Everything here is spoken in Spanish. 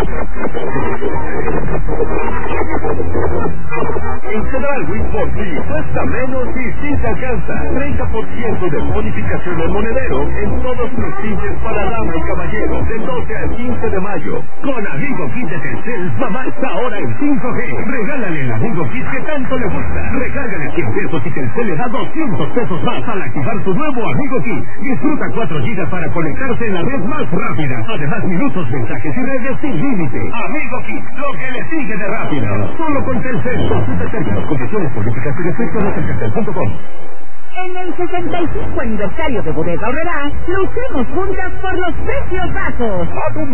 En Chedraui, por ti cuesta menos y sí te alcanza. 30% de bonificación del monedero en todos los tintes para dama y caballero, del 12 al 15 de mayo. Con Amigo Kit de Telcel, mamá está ahora en 5G. Regálale el Amigo Kit que tanto le gusta. Regálale 100 pesos y Telcel le da 200 pesos más al activar tu nuevo Amigo Kit. Disfruta 4 gigas para conectarse en la red más rápida. Además, minutos, mensajes y redes sin límite. Amigo Kit, lo que le sigue de rápido. Solo con Telcel. Consulta términos, condiciones, políticas y restricciones en telcel.com. En el 65 aniversario de Bodega Aurrerá, luchemos juntas por los precios bajos.